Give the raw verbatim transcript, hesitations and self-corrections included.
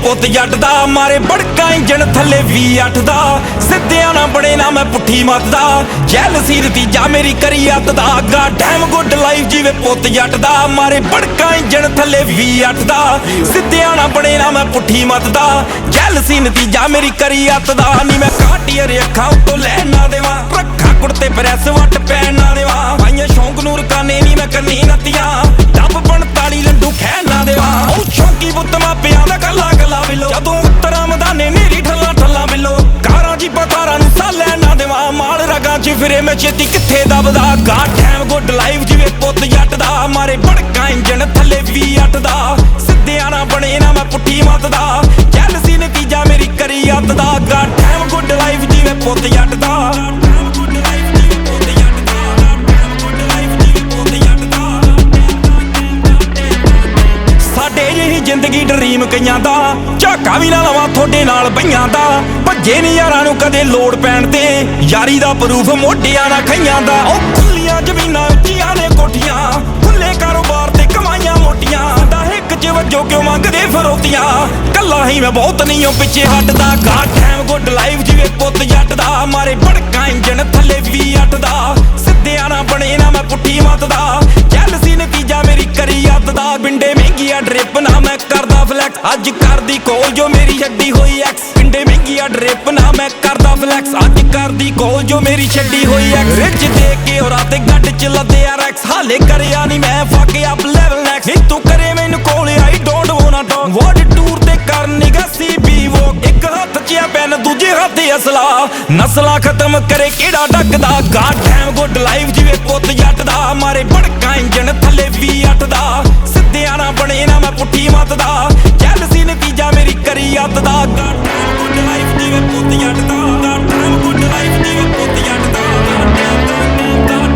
ਪੁੱਤ ਜੱਟ ਦਾ ਮਾਰੇ ਬੜਕਾ ਇੰਜਣ ਥੱਲੇ ਵੀ ਅੱਠ ਦਾ ਸਿੱਧਿਆਂ ਨਾ ਬਣੇ ਨਾ ਮੈਂ ਪੁੱਠੀ ਮੱਤ ਦਾ ਜੈਲਸੀ ਨਤੀਜਾ ਮੇਰੀ ਕਰੀ ਅੱਤ ਦਾ ਗਾ ਡੈਮ ਗੁੱਡ ਲਾਈਫ ਜੀਵੇ ਪੁੱਤ ਜੱਟ ਦਾ ਮਾਰੇ ਬੜਕਾ ਇੰਜਣ ਥੱਲੇ ਵੀ ਅੱਠ ਦਾ ਸਿੱਧਿਆਂ ਨਾ ਬਣੇ ਨਾ ਮੈਂ ਪੁੱਠੀ ਮੱਤ ਦਾ ਜੈਲਸੀ ਨਤੀਜਾ ਮੇਰੀ ਕਰੀ ਅੱਤ ਦਾ ਨੀ ਮੈਂ ਕਾਟੀਅਰ ਅੱਖਾਂ ਉੱਤੋਂ ਲੈ ਨਾ ਦੇਵਾਂ ਰੱਖਾਂ ਕੁੜਤੇ ਪ੍ਰੈਸ ਵੱਟ ਪੈਣ ਨਾ ਦੇਵਾਂ ਭਾਈਆਂ ਸ਼ੌਂਕ ਨੂਰ ਕਾਨੇ ਨੀ ਮੈਂ ਕੰਨੀ ਨੱਤੀਆਂ ਡੱਬ ਪੰਤਾਲੀ ਲੰਡੂ ਖੈ ਨਾ ਦੇਵਾਂ ਉਹ ਸ਼ੌਂਕੀ ਪੁੱਤ ਮਾਪਿਆਂ ਦਾ ਕੱਲਾ ਕੱਲਾ ਬਿੱਲੋ ਜਦੋਂ ਉੱਤਰਾਂ ਮਦਾਨੇ ਮੇਰੀ ਠੱਲਾ ਠੱਲਾ ਬਿੱਲੋ ਕਾਰਾਂ ਜੀ ਪਤਾਰਾਂ ਨੂੰ ਸਾਲੇ ਨਾ ਦੇਵਾਂ ਮਾਲ ਰਗਾਂ ਚ ਫਿਰੇ ਮੈਂ ਛੇਤੀ ਕਿੱਥੇ ਦਬਦਾ ਗਾ ਟਾਈਮ ਗੁੱਡ ਲਾਈਫ ਜਿਵੇਂ ਪੁੱਤ ਜੱਟ ਦਾ ਮਾਰੇ ਬੜਕਾ ਇੰਜਣ ਥੱਲੇ ਵੀ ਅੱਠ ਦਾ ਸਿੱਧਿਆਂ ਨਾ ਬਣੇ ਨਾ ਮੈਂ ਪੁੱਠੀ ਮੱਤ ਦਾ ਜੈਲਸੀ ਨਤੀਜਾ ਮੇਰੀ ਕਰੀ ਅੱਤ ਦਾ ਗਾ ਟਾਈਮ ਗੁੱਡ ਲਾਈਫ ਜਿਵੇਂ ਪੁੱਤ ਜੱਟ ਦਾ ਜ਼ਿੰਦਗੀ ਡਰੀਮ ਕਈਆਂ ਦਾ ਝਾਕਾ ਵੀ ਨਾ ਲਵਾਂ ਤੁਹਾਡੇ ਨਾਲ ਬਈਆਂ ਦਾ ਭੱਜੇ ਨੀ ਯਾਰਾਂ ਨੂੰ ਕਦੇ ਲੋੜ ਪੈਣ ਤੇ ਯਾਰੀ ਦਾ ਪ੍ਰੂਫ ਮੋਢਿਆਂ ਨਾ ਖਈਆਂ ਦਾ ਉਹ ਖੁੱਲੀਆਂ ਜ਼ਮੀਨਾਂ ਉੱਚੀਆਂ ਨੇ ਕੋਠੀਆਂ ਖੁੱਲੇ ਕਾਰੋਬਾਰ ਤੇ ਕਮਾਈਆਂ ਮੋਟੀਆਂ ਦਾ ਹਿੱਕ ਚ ਵੱਜੋ ਕਿਉਂ ਮੰਗਦੇ ਫਰੋਤੀਆਂ ਕੱਲਾ ਹੀ ਮੈਂ ਬਹੁਤ ਨਹੀਂ ਓ ਪਿੱਛੇ ਹਟਦਾ ਗਾ ਟਾਈਮ ਗੁੱਡ ਲਾਈਫ ਜਿਵੇਂ ਪੁੱਤ ਜੱਟ ਦਾ ਮਾਰੇ ਬੜਕਾ ਇੰਜਣ ਥੱਲੇ ਵੀ ਅੱਠ ਦਾ ਸਿੱਧਿਆਂ ਨਾ ਬਣੇ ਨਾ ਮੈਂ ਪੁੱਠੀ ਮੱਤ ਦਾ ਜੈਲਸੀ ਨਤੀਜਾ ਮੇਰੀ ਕਰੀ ਅੱਤ ਦਾ ਬਿੰਡੇ ਮਹਿੰਗੀਆਂ ਡਰਿਪ ਨਾ ਮੈਂ ਕਰਦਾ ਫਲੈਕਸ ਅੱਜ ਕਰਦੀ ਕੋਲ ਜੋ ਮੇਰੀ ਛੱਡੀ ਹੋਈ ਐਕਸ ਪਿੰਡੇ ਮਹਿੰਗੀਆਂ ਡਰਿਪ ਨਾ ਮੈਂ ਕਰਦਾ ਫਲੈਕਸ ਅੱਜ ਕਰਦੀ ਕੋਲ ਜੋ ਮੇਰੀ ਛੱਡੀ ਹੋਈ ਐਕਸ ਰਿਚ ਦੇ ਕੇ ਔਰਾਂ ਤੇ ਗੱਡ ਚ ਲੱਦੇ ਆ ਰੈਕਸ ਹਾਲੇ ਕਰਿਆ ਨਹੀਂ ਮੈਂ ਫੱਕ ਅਪ ਲੈਵਲ ਨੈਕਸ ਨੀ ਤੂੰ ਕਰੇ ਮੈਨੂੰ ਕੋਲ I don't wanna talk world tour ਤੇ ਕਰ ਨਿਗਾ ਸੀ ਬੀ ਵੋਕ ਇੱਕ ਹੱਥ ਚ ਆ ਪੈਨ ਦੂਜੇ ਹੱਥ ਅਸਲਾ ਨਸਲਾਂ ਖਤਮ ਕਰੇ ਕਿਹੜਾ ਡੱਕਦਾ ਗਾ ਟਾਈਮ ਗੁੱਡ ਲਾਈਫ ਜਿਵੇਂ ਪੁੱਤ ਜੱਟ ਦਾ ਮਾਰੇ ਬੜਕਾ ਇੰਜਣ ਥੱਲੇ ਵੀ ਅੱਠ ਦਾ ਸਿੱਧਿਆਂ ਨਾ ਬਣੇ ਨਾ ਮੈਂ ਪੁੱਠੀ ਮੱਤ ਦਾ ਜੈਲਸੀ ਨਤੀਜਾ ਮੇਰੀ ਕਰੀ ਅੱਤ ਦਾ ਗਾ ਟਾਈਮ ਗੁੱਡ ਲਾਈਫ ਜਿਵੇਂ ਪੁੱਤ ਜੱਟ ਦਾ ਗਾ ਟਾਈਮ ਗੁੱਡ ਲਾਈਫ ਜਿਵੇਂ ਪੁੱਤ ਜੱਟ ਦਾ